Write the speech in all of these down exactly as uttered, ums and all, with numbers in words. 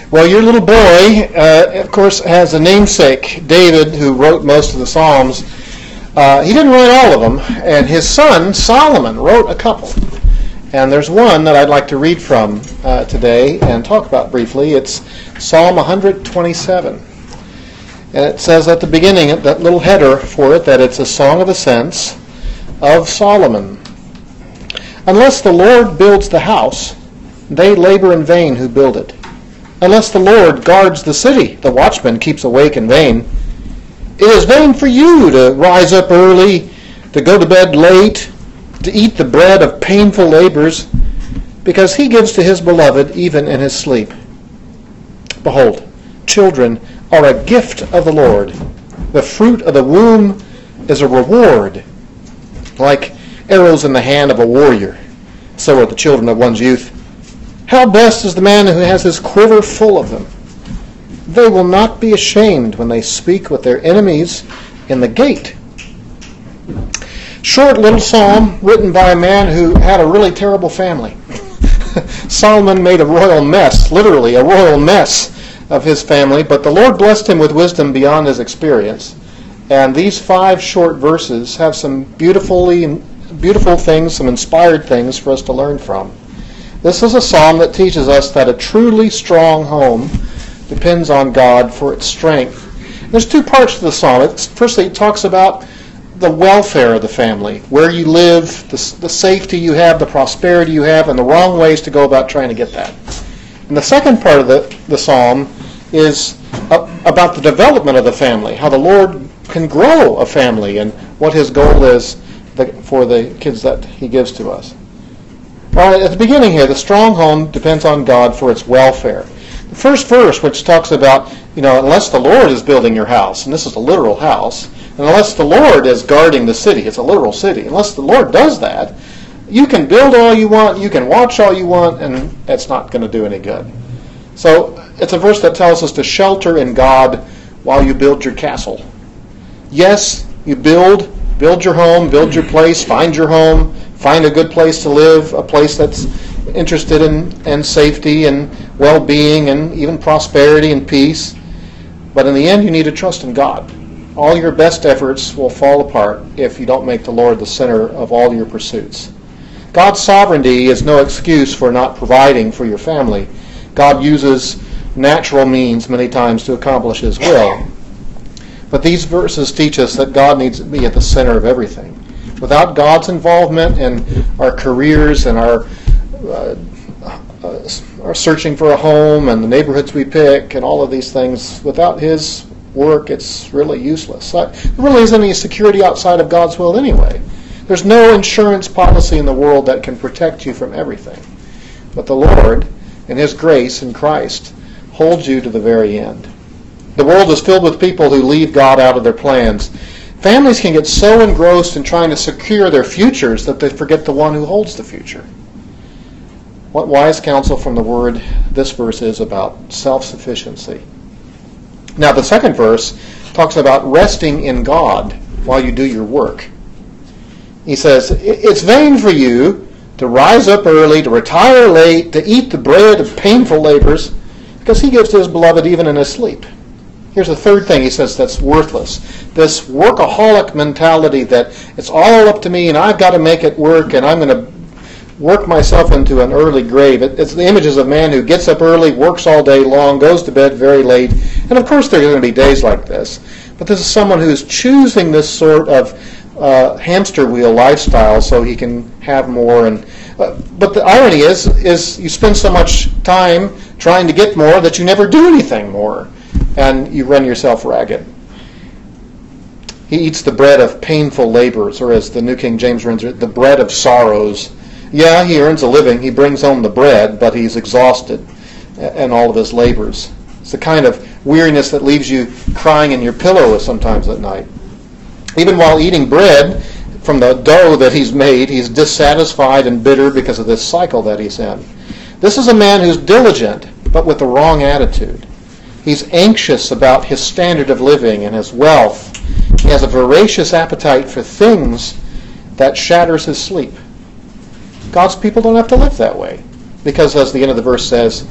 Well, your little boy, uh, of course, has a namesake, David, who wrote most of the Psalms. Uh, he didn't write all of them, and his son, Solomon, wrote a couple. And there's one that I'd like to read from uh, today and talk about briefly. It's Psalm one twenty-seven. And it says at the beginning, that little header for it, that it's a song of ascents of Solomon. Unless the Lord builds the house, they labor in vain who build it. Unless the Lord guards the city, the watchman keeps awake in vain. It is vain for you to rise up early, to go to bed late, to eat the bread of painful labors, because he gives to his beloved even in his sleep. Behold, children are a gift of the Lord. The fruit of the womb is a reward. Like arrows in the hand of a warrior, so are the children of one's youth. How blessed is the man who has his quiver full of them. They will not be ashamed when they speak with their enemies in the gate. Short little psalm written by a man who had a really terrible family. Solomon made a royal mess, literally a royal mess of his family, but the Lord blessed him with wisdom beyond his experience. And these five short verses have some beautifully, beautiful things, some inspired things for us to learn from. This is a psalm that teaches us that a truly strong home depends on God for its strength. There's two parts to the psalm. It's, firstly, it talks about the welfare of the family, where you live, the, the safety you have, the prosperity you have, and the wrong ways to go about trying to get that. And the second part of the, the psalm is uh, about the development of the family, how the Lord can grow a family and what his goal is the, for the kids that he gives to us. Well, at the beginning here, the strong home depends on God for its welfare. The first verse, which talks about, you know, unless the Lord is building your house, and this is a literal house, and unless the Lord is guarding the city, it's a literal city, unless the Lord does that, you can build all you want, you can watch all you want, and it's not going to do any good. So it's a verse that tells us to shelter in God while you build your castle. Yes, you build, build your home, build your place, find your home, find a good place to live, a place that's interested in, in safety and well-being and even prosperity and peace. But in the end, you need to trust in God. All your best efforts will fall apart if you don't make the Lord the center of all your pursuits. God's sovereignty is no excuse for not providing for your family. God uses natural means many times to accomplish his will. But these verses teach us that God needs to be at the center of everything. Without God's involvement in our careers and our uh, uh, our searching for a home and the neighborhoods we pick and all of these things, without his work, it's really useless. There really isn't any security outside of God's will anyway. There's no insurance policy in the world that can protect you from everything. But the Lord, in his grace in Christ, holds you to the very end. The world is filled with people who leave God out of their plans. Families can get so engrossed in trying to secure their futures that they forget the one who holds the future. What wise counsel from the Word this verse is about self-sufficiency. Now the second verse talks about resting in God while you do your work. He says, it's vain for you to rise up early, to retire late, to eat the bread of painful labors, because he gives to his beloved even in his sleep. Here's the third thing he says that's worthless. This workaholic mentality that it's all up to me and I've got to make it work and I'm going to work myself into an early grave. It, it's the images of man who gets up early, works all day long, goes to bed very late. And of course there are going to be days like this. But this is someone who's choosing this sort of uh, hamster wheel lifestyle so he can have more. And uh, But the irony is, is you spend so much time trying to get more that you never do anything more. And you run yourself ragged. He eats the bread of painful labors, or as the New King James renders it, the bread of sorrows. Yeah, he earns a living, he brings home the bread, but he's exhausted in all of his labors. It's the kind of weariness that leaves you crying in your pillow sometimes at night. Even while eating bread from the dough that he's made, he's dissatisfied and bitter because of this cycle that he's in. This is a man who's diligent, but with the wrong attitude. He's anxious about his standard of living and his wealth. He has a voracious appetite for things that shatters his sleep. God's people don't have to live that way. Because, as the end of the verse says,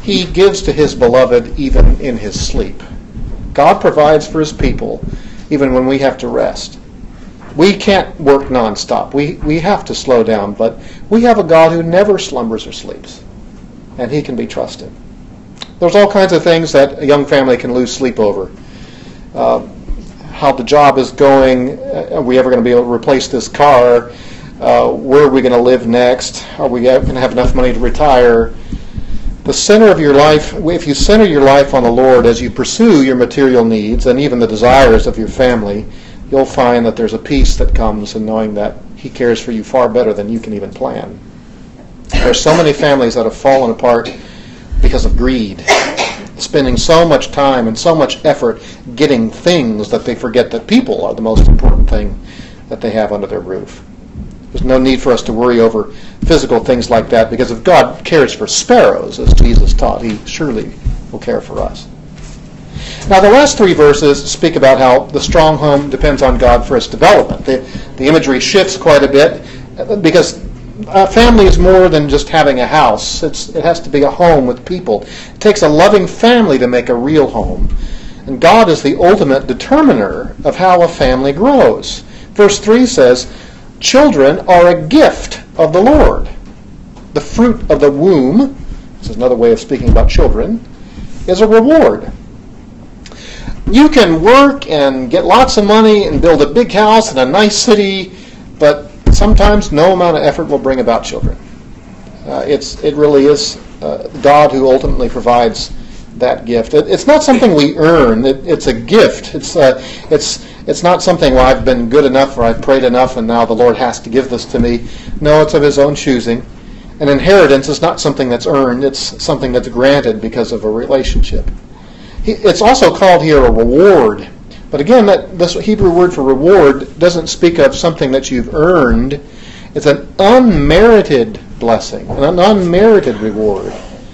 he gives to his beloved even in his sleep. God provides for his people even when we have to rest. We can't work nonstop. We, we have to slow down, but we have a God who never slumbers or sleeps, and he can be trusted. There's all kinds of things that a young family can lose sleep over. Uh, how the job is going, are we ever going to be able to replace this car? Uh, where are we going to live next? Are we going to have enough money to retire? The center of your life, if you center your life on the Lord as you pursue your material needs and even the desires of your family, you'll find that there's a peace that comes in knowing that he cares for you far better than you can even plan. There are so many families that have fallen apart because of greed, spending so much time and so much effort getting things that they forget that people are the most important thing that they have under their roof. There's no need for us to worry over physical things like that, because if God cares for sparrows, as Jesus taught, he surely will care for us. Now, the last three verses speak about how the strong home depends on God for its development. The, the imagery shifts quite a bit, because a family is more than just having a house. It's, it has to be a home with people. It takes a loving family to make a real home. And God is the ultimate determiner of how a family grows. Verse three says, "Children are a gift of the Lord. The fruit of the womb," this is another way of speaking about children, "is a reward." You can work and get lots of money and build a big house in a nice city, but sometimes no amount of effort will bring about children. Uh, it's it really is uh, God who ultimately provides that gift. It, it's not something we earn. It, it's a gift. It's uh, it's it's not something, well, I've been good enough or I've prayed enough and now the Lord has to give this to me. No, it's of his own choosing. An inheritance is not something that's earned. It's something that's granted because of a relationship. It's also called here a reward. But again, that this Hebrew word for reward doesn't speak of something that you've earned. It's an unmerited blessing, an unmerited reward.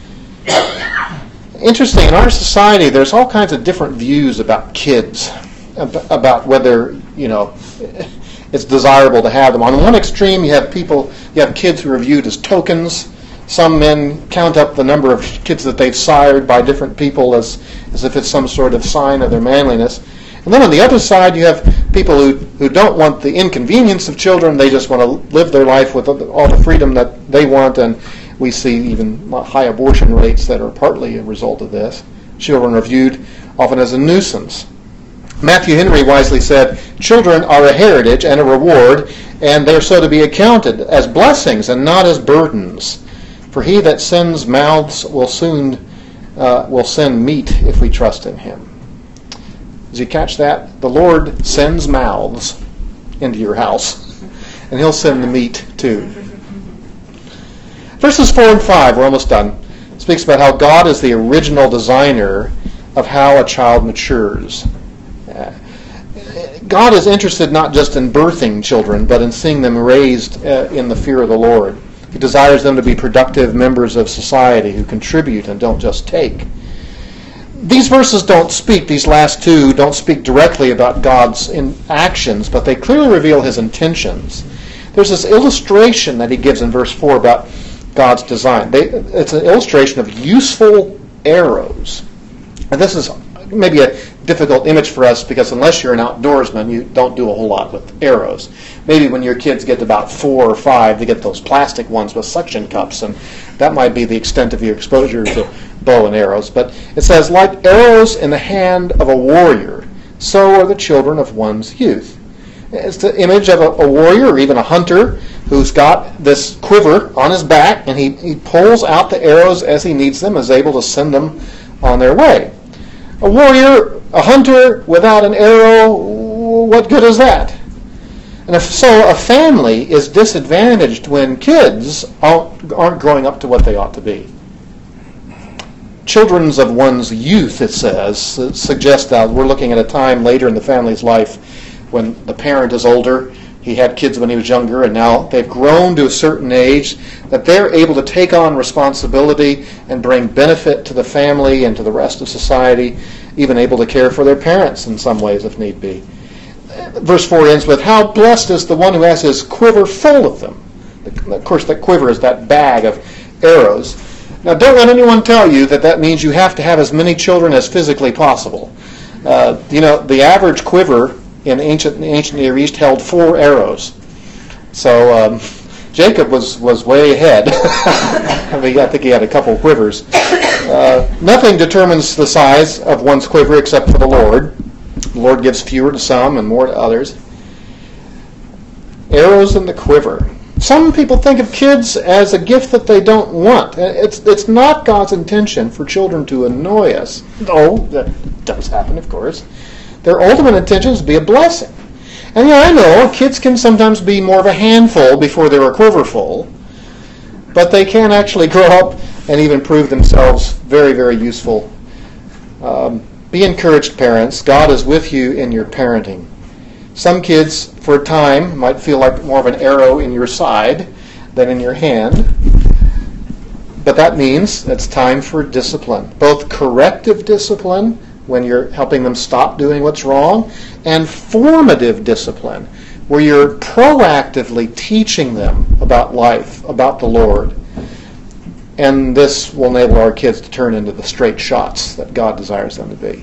Interesting, in our society, there's all kinds of different views about kids, about whether, you know, it's desirable to have them. On one extreme, you have people, you have kids who are viewed as tokens. Some men count up the number of kids that they've sired by different people as, as if it's some sort of sign of their manliness. And then on the other side, you have people who, who don't want the inconvenience of children. They just want to live their life with all the freedom that they want. And we see even high abortion rates that are partly a result of this. Children are viewed often as a nuisance. Matthew Henry wisely said, "Children are a heritage and a reward, and they are so to be accounted as blessings and not as burdens. For he that sends mouths will soon uh, will send meat if we trust in him." Did you catch that? The Lord sends mouths into your house, and he'll send the meat too. Verses four and five, we're almost done, speaks about how God is the original designer of how a child matures. Uh, God is interested not just in birthing children, but in seeing them raised uh, in the fear of the Lord. He desires them to be productive members of society who contribute and don't just take. These verses don't speak, these last two don't speak directly about God's in actions, but they clearly reveal his intentions. There's this illustration that he gives in verse four about God's design. They, it's an illustration of useful arrows. And this is maybe a difficult image for us because unless you're an outdoorsman, you don't do a whole lot with arrows. Maybe when your kids get about four or five, they get those plastic ones with suction cups, and that might be the extent of your exposure to bow and arrows. But it says, "Like arrows in the hand of a warrior, so are the children of one's youth." It's the image of a, a warrior or even a hunter who's got this quiver on his back, and he, he pulls out the arrows as he needs them, is able to send them on their way. A warrior, a hunter without an arrow, what good is that? And if so, a family is disadvantaged when kids aren't growing up to what they ought to be. Children's of one's youth, it says, suggests that we're looking at a time later in the family's life when the parent is older. He had kids when he was younger, and now they've grown to a certain age that they're able to take on responsibility and bring benefit to the family and to the rest of society, even able to care for their parents in some ways if need be. Verse four ends with, "How blessed is the one who has his quiver full of them." Of course, that quiver is that bag of arrows. Now, don't let anyone tell you that that means you have to have as many children as physically possible. Uh, you know, the average quiver in ancient in the ancient Near East held four arrows. So um, Jacob was, was way ahead. I mean, I think he had a couple quivers. Uh, nothing determines the size of one's quiver except for the Lord. The Lord gives fewer to some and more to others. Arrows in the quiver. Some people think of kids as a gift that they don't want. It's it's not God's intention for children to annoy us, though that does happen, of course. Their ultimate intention is to be a blessing. And yeah, I know kids can sometimes be more of a handful before they're a quiverful, but they can actually grow up and even prove themselves very, very useful. Um, be encouraged, parents. God is with you in your parenting. Some kids, for a time, might feel like more of an arrow in your side than in your hand. But that means it's time for discipline. Both corrective discipline, when you're helping them stop doing what's wrong, and formative discipline, where you're proactively teaching them about life, about the Lord. And this will enable our kids to turn into the straight shots that God desires them to be.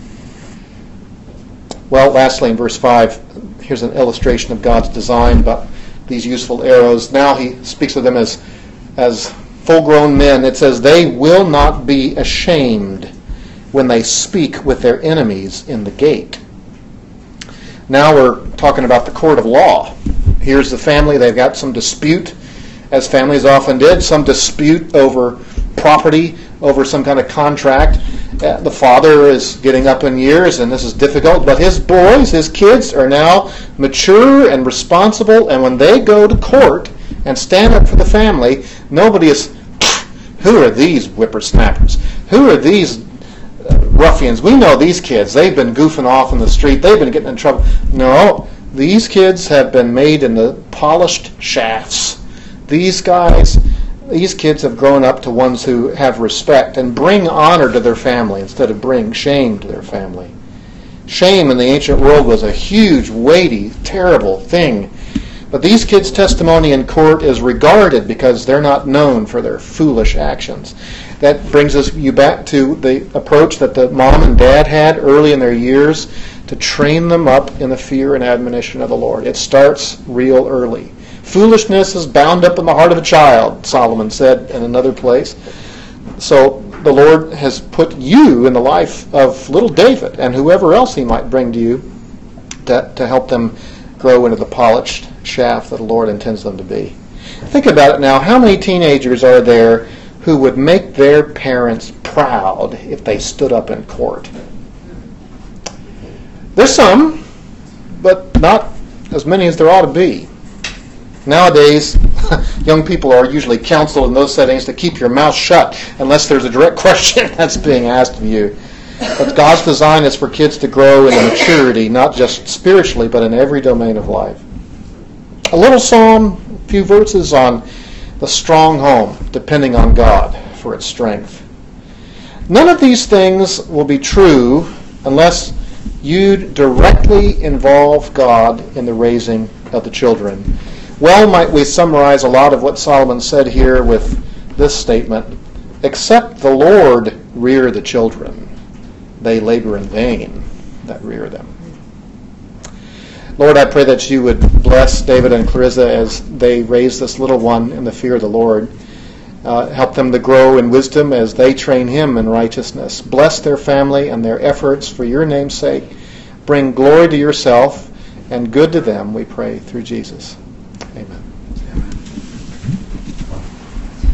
Well, lastly, in verse five, here's an illustration of God's design about these useful arrows. Now he speaks of them as, as full-grown men. It says, they will not be ashamed when they speak with their enemies in the gate. Now we're talking about the court of law. Here's the family. They've got some dispute, as families often did, some dispute over property, over some kind of contract. Uh, the father is getting up in years, and this is difficult, but his boys, his kids, are now mature and responsible, and when they go to court and stand up for the family, nobody is, who are these whippersnappers? Who are these uh, ruffians? We know these kids. They've been goofing off in the street. They've been getting in trouble. No, these kids have been made in the polished shafts. These guys... These kids have grown up to ones who have respect and bring honor to their family instead of bring shame to their family. Shame in the ancient world was a huge, weighty, terrible thing. But these kids' testimony in court is regarded because they're not known for their foolish actions. That brings us you back to the approach that the mom and dad had early in their years to train them up in the fear and admonition of the Lord. It starts real early. Foolishness is bound up in the heart of a child, Solomon said in another place. So the Lord has put you in the life of little David and whoever else he might bring to you to, to help them grow into the polished shaft that the Lord intends them to be. Think about it now. How many teenagers are there who would make their parents proud if they stood up in court? There's some, but not as many as there ought to be. Nowadays, young people are usually counseled in those settings to keep your mouth shut unless there's a direct question that's being asked of you. But God's design is for kids to grow in maturity, not just spiritually, but in every domain of life. A little psalm, a few verses on the strong home, depending on God for its strength. None of these things will be true unless you directly involve God in the raising of the children. Well, might we summarize a lot of what Solomon said here with this statement, except the Lord rear the children, they labor in vain that rear them. Lord, I pray that you would bless David and Clarissa as they raise this little one in the fear of the Lord. Uh, help them to grow in wisdom as they train him in righteousness. Bless their family and their efforts for your name's sake. Bring glory to yourself and good to them, we pray, through Jesus. Amen.